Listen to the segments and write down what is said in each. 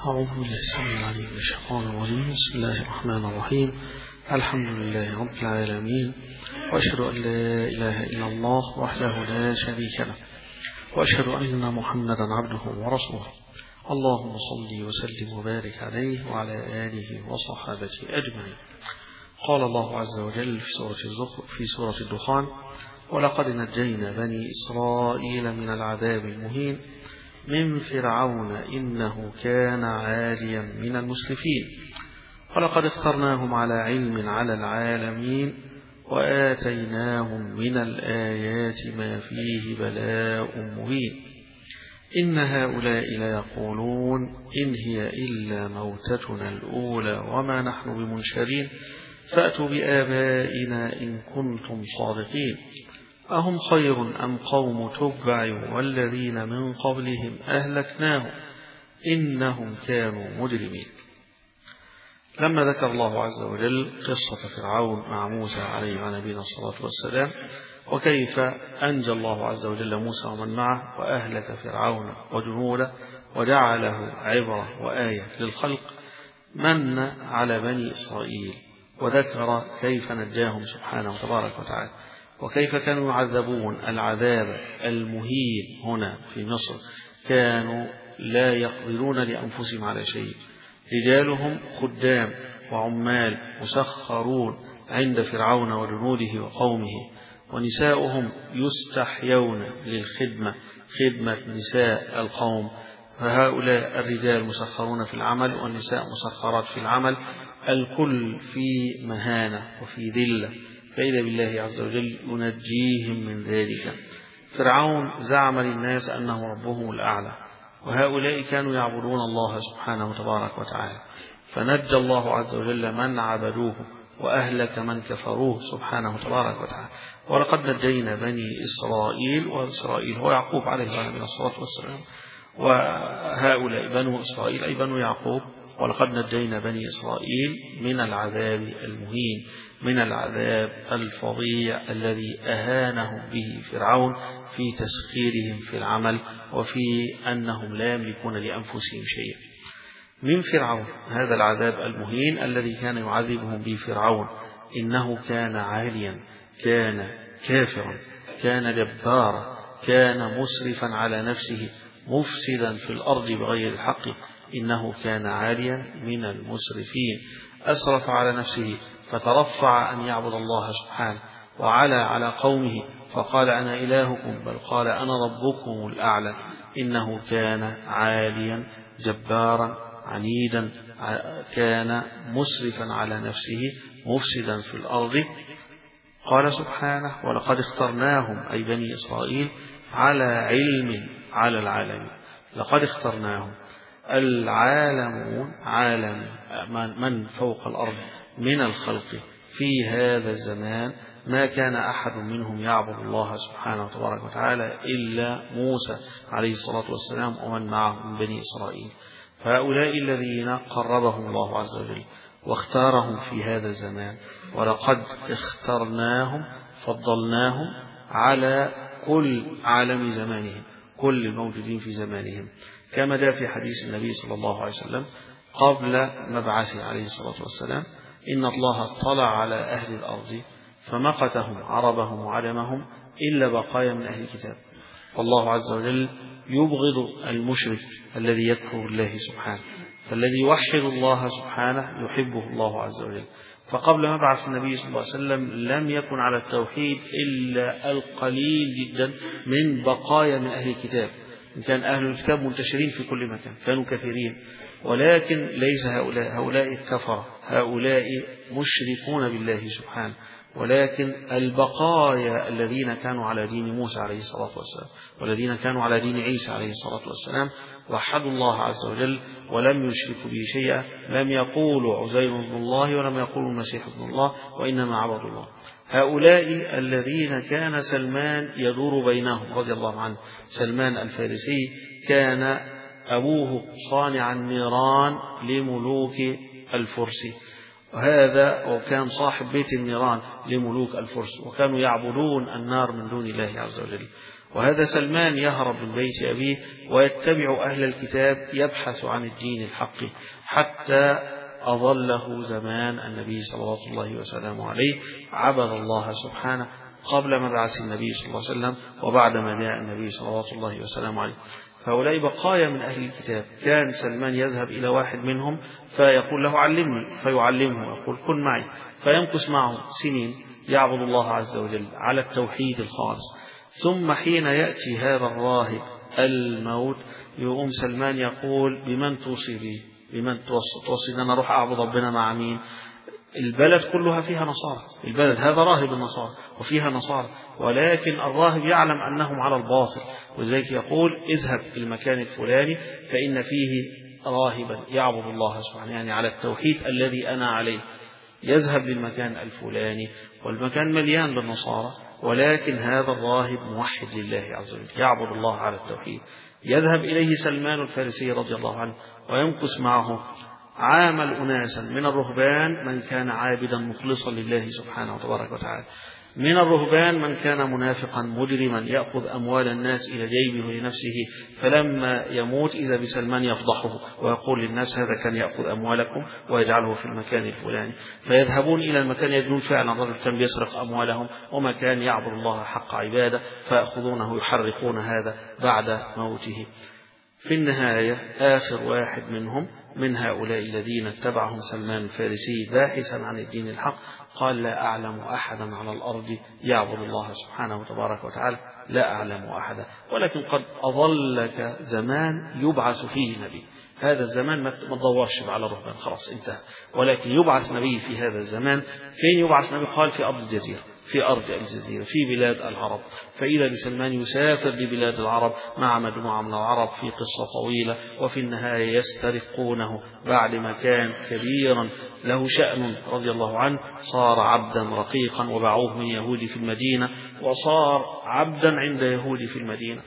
أعوذ بالله السميع العليم من الشيطان الرجيم. بسم الله الرحمن الرحيم. الحمد لله رب العالمين، وأشهد أن لا إله إلا الله وحده لا شريك له، وأشهد أن محمدا عبده ورسوله. اللهم صل وسلم وبارك عليه وعلى آله وصحابته أجمعين. قال الله عز وجل في سورة الدخان: ولقد نجينا بني إسرائيل من العذاب المهين من فرعون إنه كان عاليا من المسرفين، ولقد اخترناهم على علم على العالمين وآتيناهم من الآيات ما فيه بلاء مبين. إن هؤلاء ليقولون إن هي إلا موتتنا الأولى وما نحن بمنشرين فأتوا بآبائنا إن كنتم صادقين. أهم خير أم قوم تبع والذين من قبلهم أهلكناهم إنهم كانوا مجرمين. لما ذكر الله عز وجل قصة فرعون مع موسى عليه وعلى نبينا الصلاة والسلام، وكيف أنجى الله عز وجل موسى ومن معه وأهلك فرعون وجنوده وجعله عبرة وآية للخلق، من على بني إسرائيل وذكر كيف نجاهم سبحانه وتبارك وتعالى، وكيف كانوا يعذبون العذاب المهين هنا في مصر. كانوا لا يقدرون لأنفسهم على شيء، رجالهم خدام وعمال مسخرون عند فرعون وجنوده وقومه، ونساؤهم يستحيون للخدمة، خدمة نساء القوم. فهؤلاء الرجال مسخرون في العمل والنساء مسخرات في العمل، الكل في مهانة وفي ذلة، فإذا بالله عز وجل ينجيهم من ذلك. فرعون زعم للناس أنه ربهم الأعلى، وهؤلاء كانوا يعبدون الله سبحانه وتبارك وتعالى، فنجى الله عز وجل من عبدوه وأهلك من كفروه سبحانه وتبارك وتعالى. ولقد نجينا بني إسرائيل، وإسرائيل هو يعقوب عليه الصلاة والسلام، وهؤلاء بنو إسرائيل أي بنو يعقوب. ولقد نجينا بني إسرائيل من العذاب المهين، من العذاب الفظيع الذي أهانهم به فرعون في تسخيرهم في العمل وفي أنهم لا يملكون لأنفسهم شيئا. من فرعون هذا العذاب المهين الذي كان يعذبهم به فرعون، إنه كان عاليا، كان كافرا، كان جبارا، كان مسرفا على نفسه، مفسدا في الأرض بغير الحق، إنه كان عاليا من المسرفين. أسرف على نفسه فترفع أن يعبد الله سبحانه، وعلى على قومه فقال أنا إلهكم، بل قال أنا ربكم الأعلى. إنه كان عاليا جبارا عنيدا، كان مسرفا على نفسه مفسدا في الأرض. قال سبحانه: ولقد اخترناهم أي بني إسرائيل على علم على العالمين. لقد اخترناهم، العالمون عالم من فوق الأرض من الخلق في هذا الزمان، ما كان أحد منهم يعبد الله سبحانه وتبارك وتعالى إلا موسى عليه الصلاة والسلام ومن معه من بني إسرائيل. فهؤلاء الذين قربهم الله عز وجل واختارهم في هذا الزمان، ولقد اخترناهم فضلناهم على كل عالم زمانهم، كل الموجودين في زمانهم، كما جاء في حديث النبي صلى الله عليه وسلم قبل مبعثه عليه الصلاة والسلام: إن الله اطلع على أهل الأرض فمقتهم عربهم وعجمهم إلا بقايا من أهل الكتاب. والله عز وجل يبغض المشرك الذي يكفر بالله سبحانه، فالذي يوحد الله سبحانه يحبه الله عز وجل. فقبل مبعث النبي صلى الله عليه وسلم لم يكن على التوحيد إلا القليل جدا من بقايا من أهل الكتاب. إن كان أهل الكتاب منتشرين في كل مكان، كانوا كثيرين، ولكن ليس هؤلاء كفر، هؤلاء مشركون بالله سبحانه، ولكن البقايا الذين كانوا على دين موسى عليه الصلاة والسلام والذين كانوا على دين عيسى عليه الصلاة والسلام وحدوا الله عز وجل ولم يشركوا به شيئا. لم يقولوا عزير ابن الله ولم يقولوا المسيح ابن الله، وإنما عبدوا الله. هؤلاء الذين كان سلمان يدور بينهم رضي الله عنه، سلمان الفارسي كان أبوه صانع النيران لملوك الفرس، هذا وكان صاحب بيت النيران لملوك الفرس، وكانوا يعبدون النار من دون الله عز وجل. وهذا سلمان يهرب من بيت أبيه ويتبع أهل الكتاب يبحث عن الدين الحق حتى أظله زمان النبي صلى الله عليه وسلم عليه، عبد الله سبحانه قبل مبعث النبي صلى الله عليه وسلم وبعد ما جاء النبي صلى الله عليه وسلم عليه. فهؤلاء بقايا من أهل الكتاب. كان سلمان يذهب إلى واحد منهم فيقول له علمني، فيعلمه، يقول كن معي، فيمكث معه سنين يعبد الله عز وجل على التوحيد الخالص. ثم حين يأتي هذا الراهب الموت يقوم سلمان يقول بمن توصي بي، بمن توصي أن أنا أروح أعبد ربنا مع مين؟ البلد كلها فيها نصارى، البلد هذا راهب النصارى وفيها نصارى، ولكن الراهب يعلم أنهم على الباطل، وذلك يقول اذهب إلى المكان الفلاني فإن فيه راهبا يعبد الله سبحانه، يعني على التوحيد الذي أنا عليه. يذهب للمكان الفلاني والمكان مليان بالنصارى، ولكن هذا الراهب موحد لله عز وجل يعبد الله على التوحيد. يذهب إليه سلمان الفارسي رضي الله عنه ويمكث معه. عامل أناسا من الرهبان من كان عابدا مخلصا لله سبحانه وتبارك وتعالى، من الرهبان من كان منافقا مجرما يأخذ أموال الناس إلى جيبه لنفسه، فلما يموت إذا بسلمان يفضحه ويقول للناس هذا كان يأخذ أموالكم ويجعله في المكان الفلاني، فيذهبون إلى المكان يجدون فعلا رجل كان بيسرق أموالهم وما كان يعبد الله حق عبادة، فيأخذونه يحرقون هذا بعد موته. في النهاية آخر واحد منهم من هؤلاء الذين اتبعهم سلمان الفارسي باحثا عن الدين الحق قال لا أعلم أحدا على الأرض يعبد الله سبحانه وتبارك وتعالى، لا أعلم أحدا، ولكن قد أظلك زمان يبعث فيه نبي. هذا الزمان ما تدورش على رهبان، خلاص انتهى، ولكن يبعث نبي في هذا الزمان. فين يبعث نبي؟ قال في أرض الجزيرة، في أرض الجزيرة في بلاد العرب. فإذا بسلمان يسافر لبلاد العرب مع مجموعة من العرب في قصة طويلة، وفي النهاية يسترقونه بعد ما كان كبيرا له شأن رضي الله عنه، صار عبدا رقيقا وباعوه من يهود في المدينة، وصار عبدا عند يهود في المدينة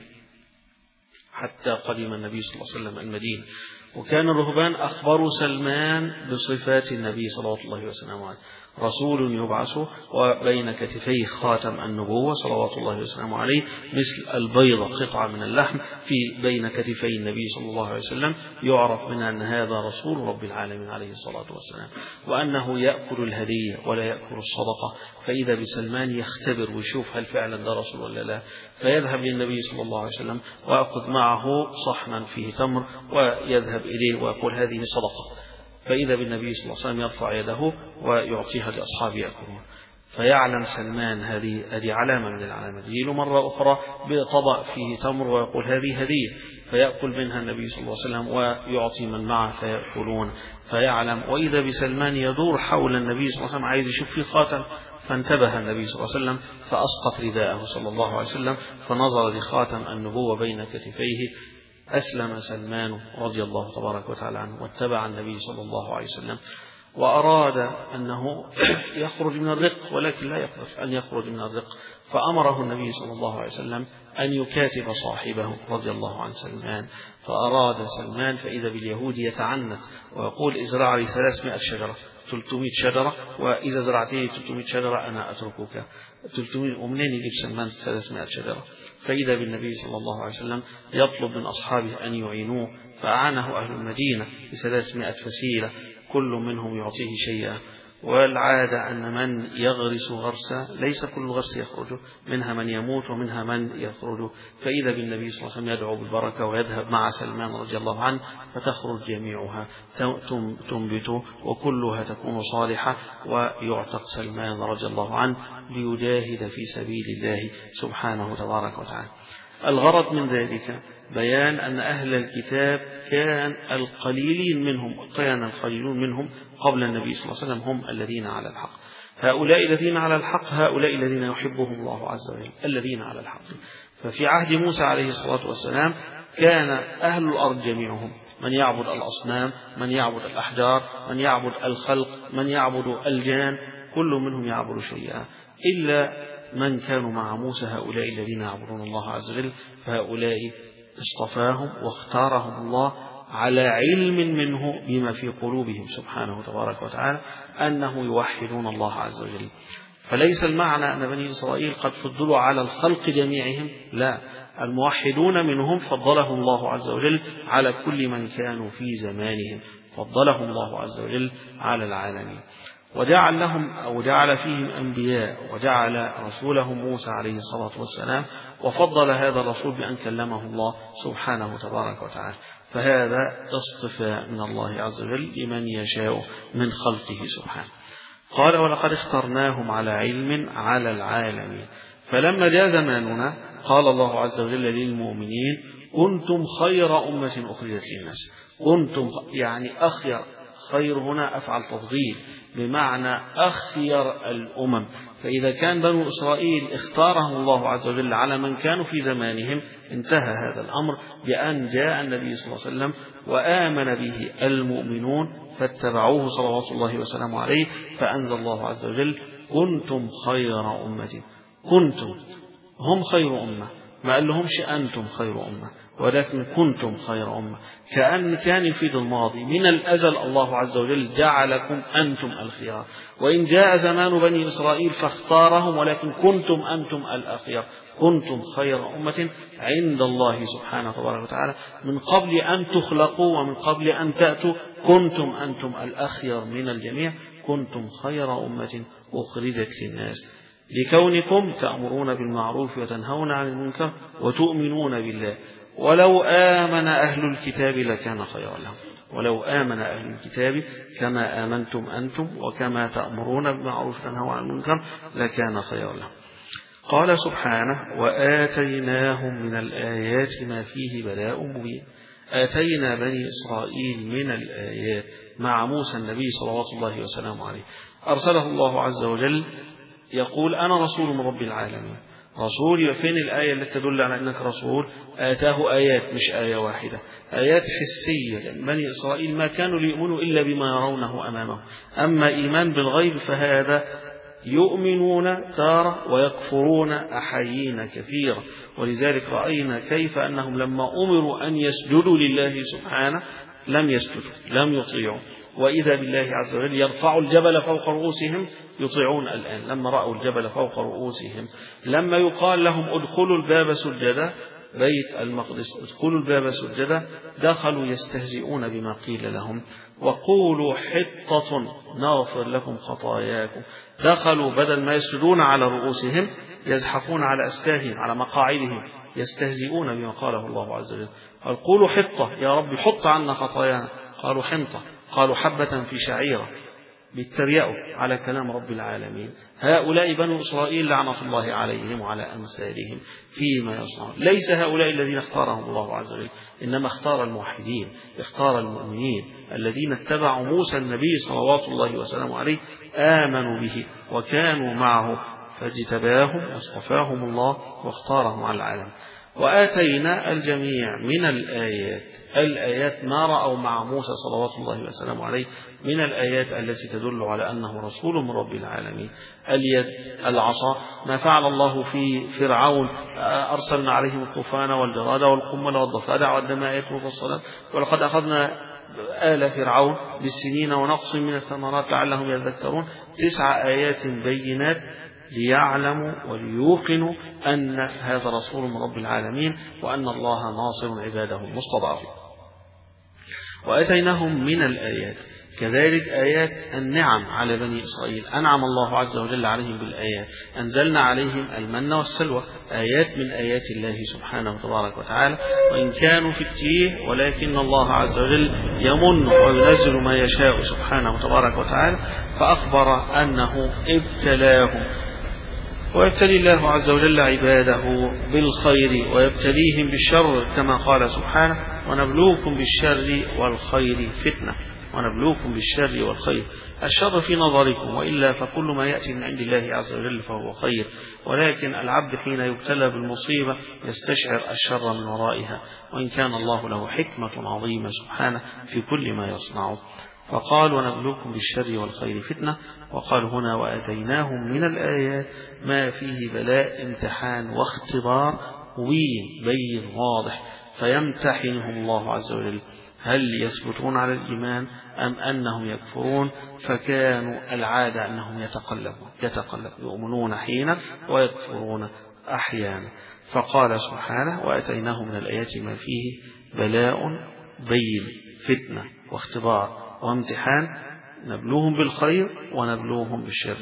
حتى قدم النبي صلى الله عليه وسلم المدينة. وكان الرهبان أخبروا سلمان بصفات النبي صلى الله عليه وسلم عليه، رسول يبعث وبين كتفيه خاتم النبوة صلوات الله وسلامه عليه، مثل البيضة قطعة من اللحم في بين كتفي النبي صلى الله عليه وسلم، يعرف منها أن هذا رسول رب العالمين عليه الصلاة والسلام، وأنه يأكل الهدية ولا يأكل الصدقة. فإذا بسلمان يختبر ويشوف هل فعلا ده رسول ولا لا، فيذهب للنبي صلى الله عليه وسلم ويأخذ معه صحنا فيه تمر ويذهب إليه ويقول هذه صدقة، فإذا بالنبي صلى الله عليه وسلم يرفع يده ويعطيها لأصحابه يأكلون. فيعلم سلمان هذه علامة من العلامات. يجي له مرة أخرى بطبق فيه تمر ويقول هذه هدية، فيأكل منها النبي صلى الله عليه وسلم ويعطي من معه فيأكلون. فيعلم. وإذا بسلمان يدور حول النبي صلى الله عليه وسلم عايز يشوف فيه خاتم، فانتبه النبي صلى الله عليه وسلم فأسقط رداءه صلى الله عليه وسلم، فنظر لخاتم النبوة بين كتفيه. أسلم سلمان رضي الله تبارك وتعالى عنه واتبع النبي صلى الله عليه وسلم، وأراد أنه يخرج من الرق، ولكن لا يقدر أن يخرج من الرق، فأمره النبي صلى الله عليه وسلم أن يكاتب صاحبه رضي الله عن سلمان. فأراد سلمان فإذا باليهود يتعنت ويقول ازرع لي 300 شجرة 300 شجرة، وإذا زرعتني 300 شجرة أنا أتركك 300. ومنين يجيب سلمان 300 شجرة؟ فإذا بالنبي صلى الله عليه وسلم يطلب من أصحابه أن يعينوه، فأعانه أهل المدينة ب300 فسيلة، كل منهم يعطيه شيئا. والعادة أن من يغرس غرسا ليس كل غرس يخرج، منها من يموت ومنها من يخرج. فإذا بالنبي صلى الله عليه وسلم يدعو بالبركة ويذهب مع سلمان رضي الله عنه، فتخرج جميعها تنبت وكلها تكون صالحة، ويعتق سلمان رضي الله عنه ليجاهد في سبيل الله سبحانه تبارك وتعالى. الغرض من ذلك بيان أن أهل الكتاب كان القليلون منهم قبل النبي صلى الله عليه وسلم هم الذين على الحق. هؤلاء الذين على الحق هؤلاء الذين يحبهم الله عز وجل، الذين على الحق. ففي عهد موسى عليه الصلاة والسلام كان أهل الأرض جميعهم، من يعبد الأصنام، من يعبد الأحجار، من يعبد الخلق، من يعبد الجان، كل منهم يعبد شيئا، إلا من كانوا مع موسى هؤلاء الذين يعبدون الله عز وجل. فهؤلاء اصطفاهم واختارهم الله على علم منه بما في قلوبهم سبحانه تبارك وتعالى أنه يوحدون الله عز وجل. فليس المعنى أن بني إسرائيل قد فضلوا على الخلق جميعهم، لا، الموحدون منهم فضلهم الله عز وجل على كل من كانوا في زمانهم، فضلهم الله عز وجل على العالمين، وجعل لهم أو جعل فيهم أنبياء، وجعل رسولهم موسى عليه الصلاة والسلام، وفضل هذا الرسول بأن كلمه الله سبحانه تبارك وتعالى. فهذا اصطفاء من الله عز وجل لمن يشاء من خلقه سبحانه. قال ولقد اخترناهم على علم على العالمين. فلما جاء زماننا قال الله عز وجل للمؤمنين كنتم خير أمة أخرجت للناس. كنتم يعني أخير، خير هنا أفعل تفضيل بمعنى أخير الأمم. فإذا كان بنو إسرائيل اختارهم الله عز وجل على من كانوا في زمانهم، انتهى هذا الأمر بأن جاء النبي صلى الله عليه وسلم وآمن به المؤمنون فاتبعوه صلوات الله وسلامه عليه، فأنزل الله عز وجل كنتم خير أمة. كنتم هم خير أمة، ما قال لهمش أنتم خير أمة، ولكن كنتم خير أمة، كان يفيد الماضي. من الأزل الله عز وجل جعلكم أنتم الخيار، وإن جاء زمان بني إسرائيل فاختارهم، ولكن كنتم أنتم الأخيار، كنتم خير أمة عند الله سبحانه تبارك وتعالى. من قبل أن تخلقوا ومن قبل أن تأتوا كنتم أنتم الأخيار من الجميع، كنتم خير أمة أخرجت للناس لكونكم تأمرون بالمعروف وتنهون عن المنكر وتؤمنون بالله. ولو آمن أهل الكتاب لكان خيرا لهم. ولو آمن أهل الكتاب كما آمنتم أنتم وكما تأمرون بالمعروف وتنهون عن المنكر لكان خيرا لهم. قال سبحانه وآتيناهم من الآيات ما فيه بلاء مبين. آتينا بني إسرائيل من الآيات مع موسى النبي صلوات الله وسلامه عليه، أرسله الله عز وجل يقول أنا رسول من رب العالمين. رسول، فين الآية التي تدل على أنك رسول؟ آتاه آيات، مش آية واحدة، آيات حسية، لأن بني إسرائيل ما كانوا ليؤمنوا إلا بما يرونه أمامهم. أما إيمان بالغيب فهذا يؤمنون تارة ويكفرون أحيين كثيرة. ولذلك رأينا كيف أنهم لما أمروا أن يسجدوا لله سبحانه لم يسجدوا، لم يطيعوا، وإذا بالله عز وجل يرفع الجبل فوق رؤوسهم يطيعون. الآن لما رأوا الجبل فوق رؤوسهم، لما يقال لهم ادخلوا الباب سجدا، بيت المقدس ادخلوا الباب سجدا، دخلوا يستهزئون بما قيل لهم. وقولوا حطة نغفر لكم خطاياكم، دخلوا بدل ما يسجدون على رؤوسهم يزحفون على أستاههم على مقاعدهم يستهزئون بما قاله الله عز وجل. قولوا حطة يا رب حط عنا خطايانا، قالوا حنطة، قالوا حبة في شعيرة، بيتريقوا على كلام رب العالمين. هؤلاء بنو إسرائيل لعنة الله عليهم وعلى أمثالهم فيما يصنعون. ليس هؤلاء الذين اختارهم الله عز وجل، إنما اختار الموحدين، اختار المؤمنين الذين اتبعوا موسى النبي صلوات الله وسلامه عليه، آمنوا به وكانوا معه فاجتباهم واصطفاهم الله واختارهم على العالم. وآتينا الجميع من الآيات ما رأوا مع موسى صلوات الله وسلامه عليه من الآيات التي تدل على أنه رسول من رب العالمين. اليد، العصا، ما فعل الله في فرعون، أرسلنا عليهم الطوفان والجراد والقمل والضفادع والدم آيات مفصلات، ولقد أخذنا آل فرعون بالسنين ونقص من الثمرات لعلهم يذكرون. 9 آيات بينات ليعلموا وليوقنوا أن هذا رسول من رب العالمين وأن الله ناصر عباده المستضعفين. وأتيناهم من الآيات كذلك آيات النعم على بني إسرائيل، أنعم الله عز وجل عليهم بالآيات، أنزلنا عليهم المن والسلوى، آيات من آيات الله سبحانه تبارك وتعالى. وإن كانوا في التيه ولكن الله عز وجل يمن وينزل ما يشاء سبحانه تبارك وتعالى. فأخبر أنه ابتلاهم، ويبتلي الله عز وجل عباده بالخير ويبتليهم بالشر كما قال سبحانه ونبلوكم بالشر والخير فتنة. ونبلوكم بالشر والخير، الشر في نظركم، وإلا فكل ما يأتي من عند الله عز وجل فهو خير، ولكن العبد حين يبتلى بالمصيبة يستشعر الشر من ورائها، وإن كان الله له حكمة عظيمة سبحانه في كل ما يصنعه. فقال ونبلوكم بالشر والخير فتنة. وقال هنا وآتيناهم من الآيات ما فيه بلاء، امتحان واختبار بين واضح، فيمتحنهم الله عز وجل هل يثبتون على الإيمان أم أنهم يكفرون. فكانوا العادة أنهم يتقلبون، يؤمنون حينا ويكفرون أحيانا. فقال سبحانه: وأتيناه من الآيات ما فيه بلاء بين، فتنة واختبار وامتحان، نبلوهم بالخير ونبلوهم بالشر.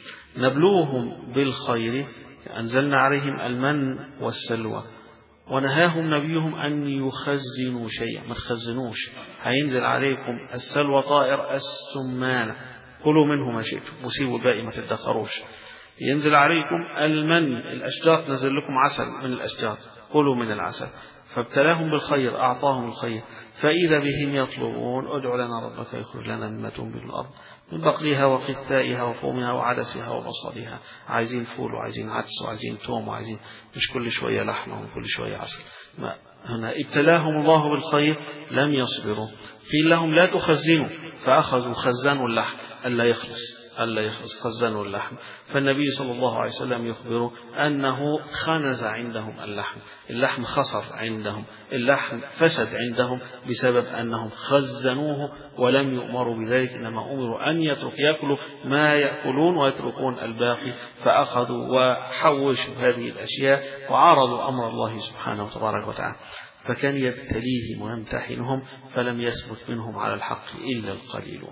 نبلوهم بالخير أنزلنا عليهم المن والسلوى، ونهاهم نبيهم أن يخزنوا شيئا، ما تخزنوش، هينزل عليكم السلوى طائر السمانة، كلوا منه ما شئتم وسيبوا الباقي ما تدخروش. ينزل عليكم المن، الأشجار نزل لكم عسل من الأشجار، كلوا من العسل. فابتلاهم بالخير، أعطاهم الخير، فإذا بهم يطلبون: ادع لنا ربك يخرج لنا مما تنبت الأرض من بقلها وقثائها وفومها وعدسها وبصلها. عايزين فول وعايزين عدس وعايزين توم وعايزين، مش كل شوية لحمة وكل شوية عسل. هنا ابتلاهم الله بالخير لم يصبروا، قيل لهم: لا تخزنوا، فأخذوا خزنوا اللحم، ألا يخلص خزنوا اللحم. فالنبي صلى الله عليه وسلم يخبر أنه خنز عندهم اللحم خسر عندهم، اللحم فسد عندهم بسبب أنهم خزنوه ولم يؤمروا بذلك، إنما أمروا أن يأكلوا ما يأكلون ويتركون الباقي. فأخذوا وحوشوا هذه الأشياء وعارضوا أمر الله سبحانه وتبارك وتعالى، فكان يبتليهم ويمتحنهم، فلم يثبت منهم على الحق إلا القليلون.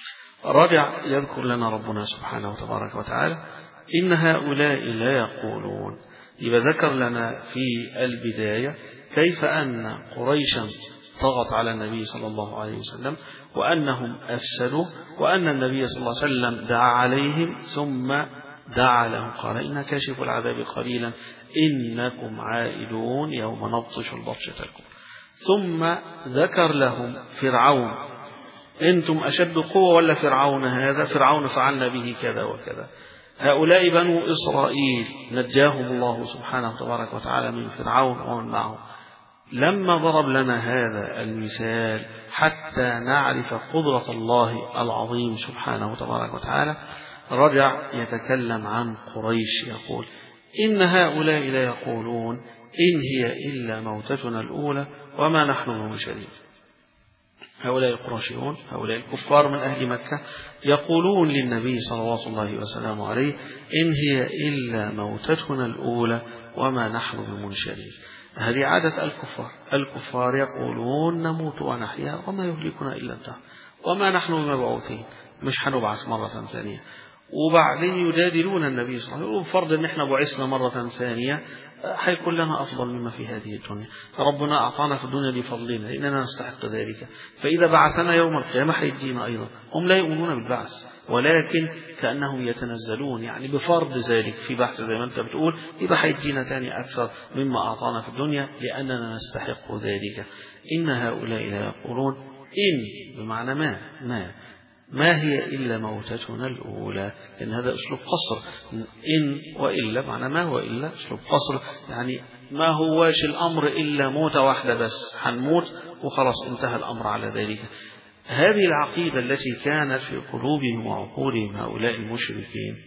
رجع يذكر لنا ربنا سبحانه وتبارك وتعالى: إن هؤلاء لا يقولون. يبقى ذكر لنا في البداية كيف أن قريشا طغت على النبي صلى الله عليه وسلم، وأنهم أفسدوا، وأن النبي صلى الله عليه وسلم دعا عليهم ثم دعا لهم، قال: إن كاشف العذاب قليلا إنكم عائدون يوم نبطش البطشة الكبرى. ثم ذكر لهم فرعون: أنتم أشد قوة ولا فرعون هذا؟ فرعون فعلنا به كذا وكذا. هؤلاء بنو إسرائيل نجاهم الله سبحانه وتبارك وتعالى من فرعون ومن معه. لما ضرب لنا هذا المثال حتى نعرف قدرة الله العظيم سبحانه وتبارك وتعالى، رجع يتكلم عن قريش يقول: إن هؤلاء لا يقولون إن هي إلا موتتنا الأولى وما نحن بمنشرين. هؤلاء القرشيون، هؤلاء الكفار من أهل مكة، يقولون للنبي صلوات الله وسلامه عليه: إن هي إلا موتتنا الأولى وما نحن بمنشرين. هذه عادة الكفار يقولون: نموت ونحيا وما يهلكنا إلا الدهر وما نحن بمبعوثين، مش هنبعث مرة ثانية. وبعدين يجادلون النبي صلى الله عليه وسلم: فرض ان احنا بعثنا مرة ثانية هيكون لنا أفضل مما في هذه الدنيا، ربنا أعطانا في الدنيا لفضلنا لأننا نستحق ذلك، فإذا بعثنا يوم القيامة هيدينا أيضا. هم لا يؤمنون بالبعث، ولكن كأنهم يتنزلون يعني بفرض ذلك في بحث زي ما أنت بتقول، يبقى هيدينا ثاني أكثر مما أعطانا في الدنيا لأننا نستحق ذلك. إن هؤلاء لا يقولون إن بمعنى ما هي إلا موتتنا الأولى، لأن هذا أسلوب قصر. إن وإلا معنى ما هو إلا أسلوب قصر، يعني ما هواش الأمر إلا موتة واحدة بس، هنموت وخلاص انتهى الأمر على ذلك. هذه العقيدة التي كانت في قلوبهم وعقولهم هؤلاء المشركين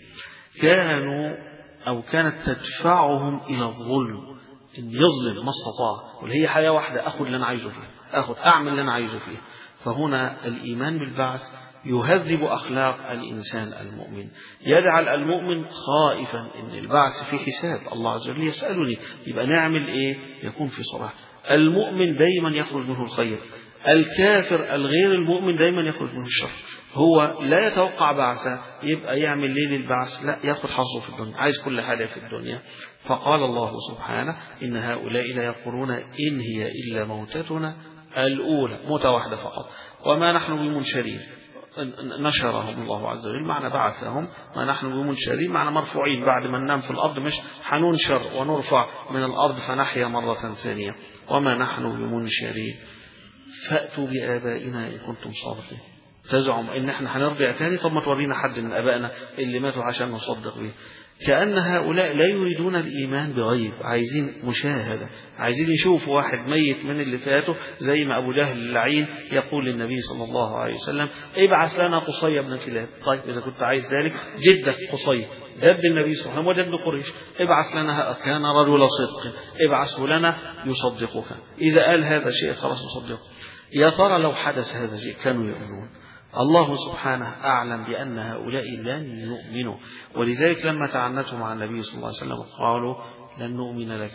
كانت تدفعهم إلى الظلم، إن يظلم ما استطاع، واللي هي حياة واحدة، أخذ اللي أنا عايزه فيه، أعمل اللي أنا عايزه فيه. فهنا الإيمان بالبعث يهذب أخلاق الإنسان المؤمن، يجعل المؤمن خائفا إن البعث في حساب، الله عز وجل يسألني، يبقى نعمل إيه؟ يكون في صلاح. المؤمن دايما يخرج منه الخير، الكافر الغير المؤمن دايما يخرج منه الشر. هو لا يتوقع بعثة، يبقى يعمل ليه للبعث؟ لا، ياخد حظه في الدنيا، عايز كل حاجة في الدنيا. فقال الله سبحانه: إن هؤلاء لا يقولون إن هي إلا موتتنا الأولى، موتة واحدة فقط، وما نحن بمنشرين. نشرهم الله عز وجل معنى بعثهم، ما نحن بمنشرين معنى مرفوعين، بعد ما ننام في الأرض مش حننشر ونرفع من الأرض فنحيا مرة ثانية، وما نحن بمنشرين. فأتوا بآبائنا إن كنتم صادقين. تزعم إن احنا هنرجع تاني؟ طب ما تورينا حد من آبائنا اللي ماتوا عشان نصدق به. كأن هؤلاء لا يريدون الإيمان بغيب، عايزين مشاهدة، عايزين يشوفوا واحد ميت من اللي فاته، زي ما أبو جهل اللعين يقول للنبي صلى الله عليه وسلم: ابعث لنا قصي بن كلاب. طيب إذا كنت عايز ذلك، جدك قصي جد النبي صلى الله عليه وسلم وجد قريش، ابعث لنا، كان رجل صدق، ابعثه لنا يصدقك. إذا قال هذا شيء خلاص نصدقه. يا ترى لو حدث هذا الشيء كانوا يؤمنون؟ الله سبحانه أعلم بأن هؤلاء لن يؤمنوا، ولذلك لما تعنتوا مع النبي صلى الله عليه وسلم قالوا: لن نؤمن لك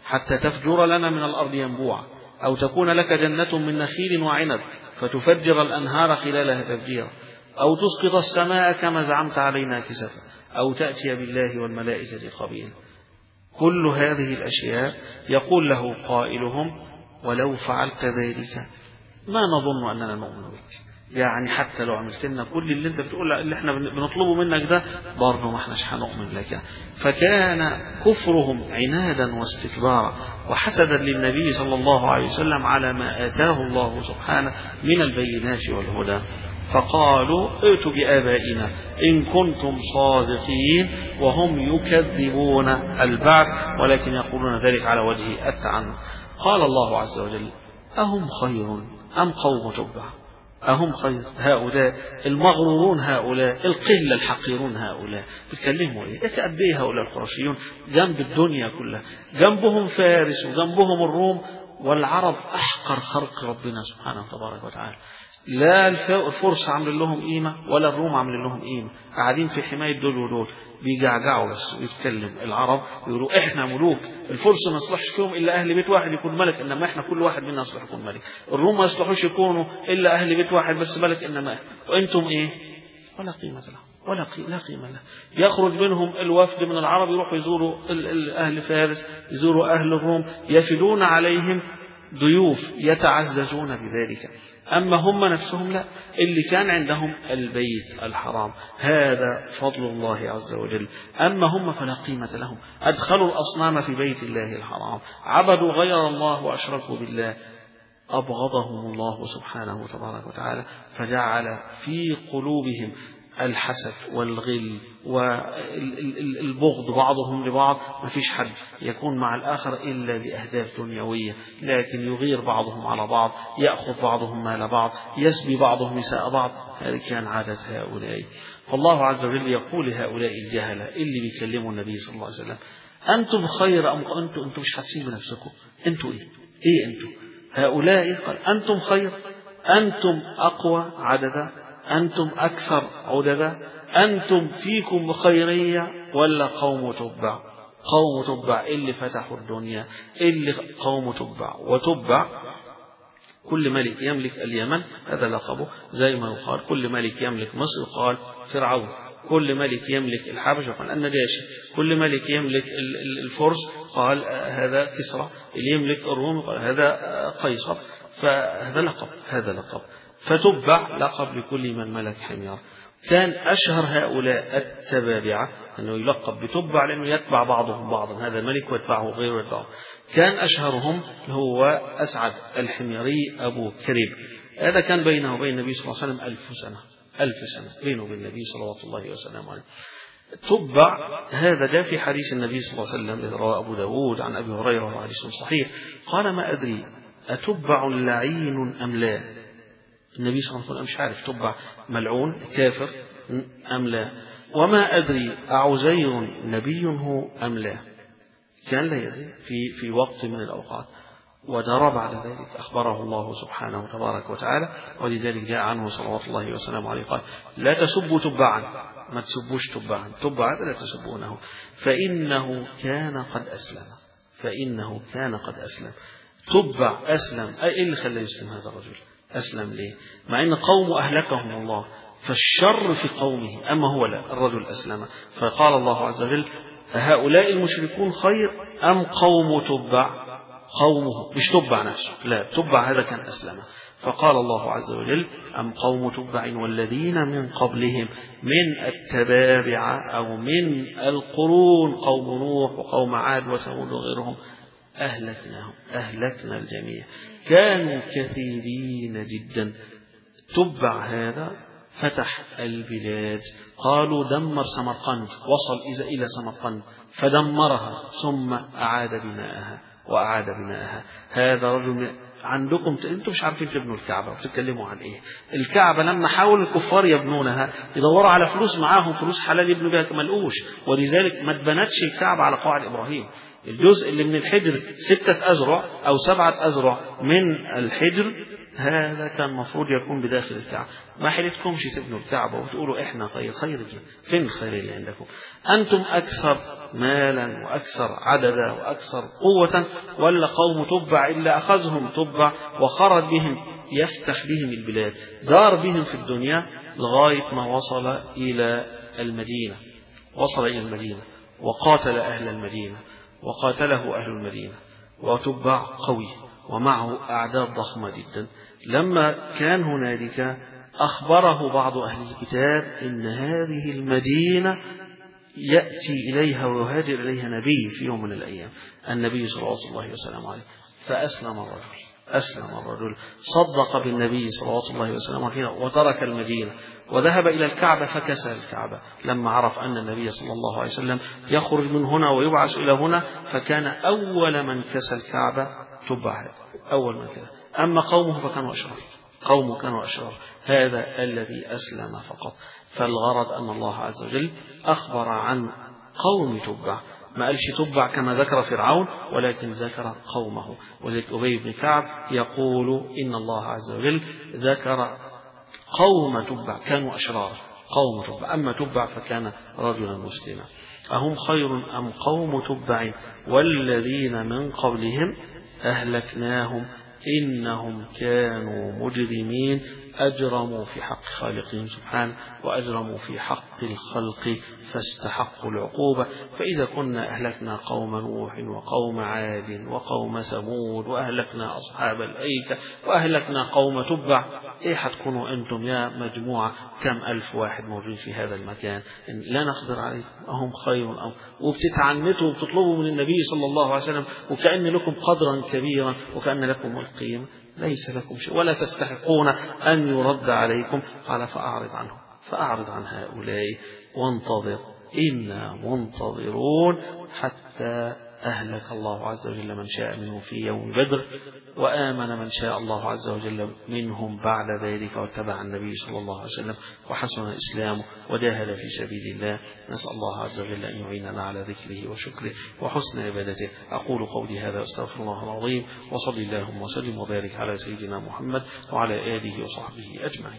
حتى تفجر لنا من الأرض ينبوعا، أو تكون لك جنة من نخيل وعنب فتفجر الأنهار خلالها تفجيرا، أو تسقط السماء كما زعمت علينا كسفا، أو تأتي بالله والملائكة قبيلا. كل هذه الأشياء يقول له قائلهم: ولو فعلت ذلك ما نظن أننا نؤمن بك. يعني حتى لو عملت لنا كل اللي انت بتقول اللي احنا بنطلبه منك ده برضه ما احناش هنؤمن لك. فكان كفرهم عنادا واستكبارا وحسدا للنبي صلى الله عليه وسلم على ما آتاه الله سبحانه من البينات والهدى. فقالوا: ائتوا بآبائنا إن كنتم صادقين، وهم يكذبون البعث ولكن يقولون ذلك على وجه التعنت. قال الله عز وجل: أهم خير أم قوم تبع؟ أهم خير هؤلاء المغرورون، هؤلاء القلة الحقيرون، هؤلاء بتكلموا إيه؟ قد إيه هؤلاء القرشيون جنب الدنيا كلها، جنبهم فارس وجنبهم الروم، والعرب أحقر خلق ربنا سبحانه تبارك وتعالى. لا الفرس عامل لهم قيمة ولا الروم عامل لهم قيمة، قاعدين في حماية دول ودول بيجعجعوا بس. يتكلم العرب يقولوا: احنا ملوك، الفرس ما يصلحش فيهم الا اهل بيت واحد يكون ملك، انما احنا كل واحد منا يصلح يكون ملك. الروم ما يصلحوش يكونوا الا اهل بيت واحد بس ملك، انما وانتم ايه؟ ولا قيمة لهم، لا قيمة له. يخرج منهم الوفد من العرب يروحوا يزوروا اهل فارس، يزوروا اهل الروم، يفدون عليهم ضيوف يتعززون بذلك. أما هم نفسهم لا، اللي كان عندهم البيت الحرام، هذا فضل الله عز وجل. أما هم فلا قيمة لهم، أدخلوا الأصنام في بيت الله الحرام، عبدوا غير الله وأشركوا بالله، أبغضهم الله سبحانه تبارك وتعالى، فجعل في قلوبهم الحسد والغل والبغض بعضهم لبعض. ما فيش حد يكون مع الآخر إلا لأهداف دنيوية، لكن يغير بعضهم على بعض، يأخذ بعضهم مال بعض، يسبي بعضهم نساء بعض. هذه كان عادة هؤلاء. فالله عز وجل يقول لهؤلاء الجهلة اللي بيكلموا النبي صلى الله عليه وسلم: أنتم خير أم أنتم مش حاسين بنفسكم؟ أنتم إيه أنتم هؤلاء؟ قال: أنتم خير، أنتم أقوى عددا، أنتم أكثر عددا، أنتم فيكم خيرية، ولا قوم تبع؟ قوم تبع اللي فتحوا الدنيا، اللي قوم تبع. وتبع كل ملك يملك اليمن هذا لقبه، زي ما يقال كل ملك يملك مصر قال فرعون، كل ملك يملك الحبشة قال النجاشي، كل ملك يملك الفرس قال هذا كسرى، اللي يملك الروم قال هذا قيصر. فهذا لقب. فتبع لقب لكل من ملك حمير. كان أشهر هؤلاء التبابعة، أنه يلقب بتبع لأنه يتبع بعضهم بعضا، هذا ملك ويتبعه غيره يتبعه. كان أشهرهم هو أسعد الحميري أبو كريب، هذا كان بينه وبين النبي صلى الله عليه وسلم 1000 سنة بينه وبين النبي صلى الله عليه وسلم. تبع هذا جاء في حديث النبي صلى الله عليه وسلم الذي رواه أبو داود عن أبي هريرة وحديث صحيح، قال: ما أدري أتبع لعين أم لا؟ النبي صلى الله عليه وسلم مش عارف تبع ملعون كافر أم لا، وما أدري أعزير نبي هو أم لا، كان لا يدري في وقت من الأوقات. ودرى بعد ذلك أخبره الله سبحانه تبارك وتعالى، ولذلك جاء عنه صلوات الله وسلامه عليه قال: لا تسبوا تبعا، ما تسبوش تبعا لا تسبونه، فإنه كان قد أسلم. تبع أسلم، أي اللي خلى يسلم هذا الرجل؟ أسلم ليه؟ مع أن قوم أهلكهم الله، فالشر في قومه، أما هو لا، الرجل أسلم. فقال الله عز وجل: هؤلاء المشركون خير أم قوم تبع؟ قومه، مش تبع نفسه، لا، تبع هذا كان أسلم. فقال الله عز وجل: أم قوم تبع والذين من قبلهم من التبابع أو من القرون، قوم نوح وقوم عاد وثمود وغيرهم، أهلكنا الجميع، كانوا كثيرين جدا. تبع هذا فتح البلاد، قالوا دمر سمرقند، وصل إلى سمرقند فدمرها ثم أعاد بناءها. هذا رجل عندكم أنتم مش عارفين تبنوا الكعبة وتتكلموا عن إيه؟ الكعبة لما حاول الكفار يبنونها يدوروا على فلوس، معاهم فلوس حلال يبنوا بها ما لقوش، ولذلك ما اتبنتش الكعبة على قواعد إبراهيم. الجزء اللي من الحجر 6 أذرع أو 7 أذرع من الحجر هذا كان المفروض يكون بداخل الكعبة. ما حلتكمش تبنوا الكعبة وتقولوا إحنا خير فين الخير اللي عندكم؟ أنتم أكثر مالا وأكثر عددا وأكثر قوة، ولا قوم تبع إلا أخذهم تبع وخرج بهم يفتح بهم البلاد، دار بهم في الدنيا لغاية ما وصل إلى المدينة، وقاتل أهل المدينة وقاتله أهل المدينة، وتبع قوي ومعه أعداد ضخمة جدا. لما كان هنالك أخبره بعض أهل الكتاب إن هذه المدينة يأتي إليها ويهاجر إليها نبي في يوم من الأيام، النبي صلى الله عليه وسلم عليه، فأسلم الرجل صدق بالنبي صلى الله عليه وسلم وترك المدينة وذهب إلى الكعبة فكسر الكعبة لما عرف أن النبي صلى الله عليه وسلم يخرج من هنا ويبعث إلى هنا، فكان أول من كسر الكعبة تبع أول من كسر. أما قومه فكانوا أشرار، هذا الذي أسلم فقط. فالغرض أن الله عز وجل أخبر عن قوم تبع، ما قالش تبع كما ذكر فرعون، ولكن ذكر قومه. وذلك أبي بن كعب يقول إن الله عز وجل ذكر قوم تبع كانوا أشرار، قوم تبع، أما تبع فكان رجلا مسلما. أهم خير أم قوم تبع والذين من قبلهم أهلكناهم إنهم كانوا مجرمين، أجرموا في حق خالقهم سبحانه وأجرموا في حق الخلق فاستحقوا العقوبة. فإذا كنا أهلكنا قوم نوح وقوم عاد وقوم ثمود وأهلكنا أصحاب الأيكة وأهلكنا قوم تبع، إيه حتكونوا أنتم يا مجموعة كم ألف واحد موجود في هذا المكان لا نقدر عليه؟ أهم خير أو وبتتعنتوا وبتطلبوا من النبي صلى الله عليه وسلم وكأن لكم قدرا كبيرا وكأن لكم القيمة، ليس لكم شيء ولا تستحقون أن يرد عليكم. قال فأعرض عن هؤلاء وانتظر إنا منتظرون حتى أهلك الله عز وجل من شاء منه في يوم بدر، وآمن من شاء الله عز وجل منهم بعد ذلك واتبع النبي صلى الله عليه وسلم وحسن إسلامه وجاهد في سبيل الله. نسأل الله عز وجل أن يعيننا على ذكره وشكره وحسن عبادته. أقول قولي هذا أستغفر الله العظيم، وصلي اللهم وسلم وبارك على سيدنا محمد وعلى آله وصحبه أجمعين.